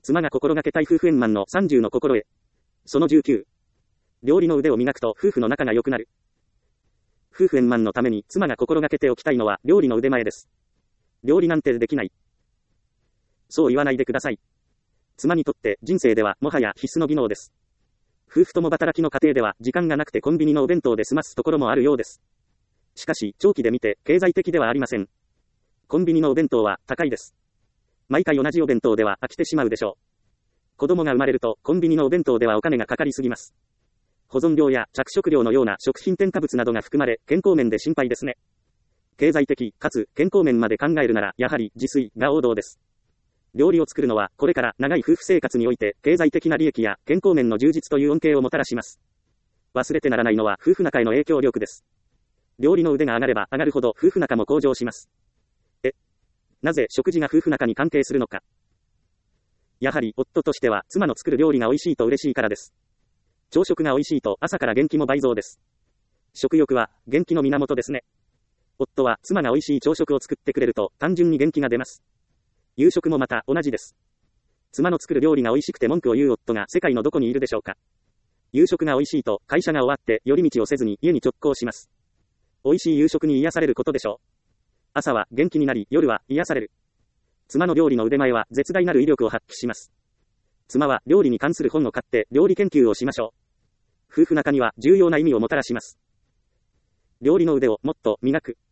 妻が心がけたい夫婦円満の30の心得。その19。料理の腕を磨くと夫婦の仲が良くなる。夫婦円満のために妻が心がけておきたいのは料理の腕前です。料理なんてできない。そう言わないでください。妻にとって人生ではもはや必須の技能です。夫婦とも働きの家庭では時間がなくてコンビニのお弁当で済ますところもあるようです。しかし、長期で見て経済的ではありません。コンビニのお弁当は高いです。毎回同じお弁当では飽きてしまうでしょう。子供が生まれるとコンビニのお弁当ではお金がかかりすぎます。保存料や着色料のような食品添加物などが含まれ、健康面で心配ですね。経済的かつ健康面まで考えるならやはり自炊が王道です。料理を作るのはこれから長い夫婦生活において経済的な利益や健康面の充実という恩恵をもたらします。忘れてならないのは夫婦仲への影響力です。料理の腕が上がれば上がるほど夫婦仲も向上します。なぜ食事が夫婦仲に関係するのか。やはり夫としては妻の作る料理が美味しいと嬉しいからです。朝食が美味しいと朝から元気も倍増です。食欲は元気の源ですね。夫は妻が美味しい朝食を作ってくれると単純に元気が出ます。夕食もまた同じです。妻の作る料理が美味しくて文句を言う夫が世界のどこにいるでしょうか。夕食が美味しいと会社が終わって寄り道をせずに家に直行します。美味しい夕食に癒されることでしょう。朝は元気になり夜は癒される。妻の料理の腕前は絶大なる威力を発揮します。妻は料理に関する本を買って料理研究をしましょう。夫婦仲には重要な意味をもたらします。料理の腕をもっと磨く。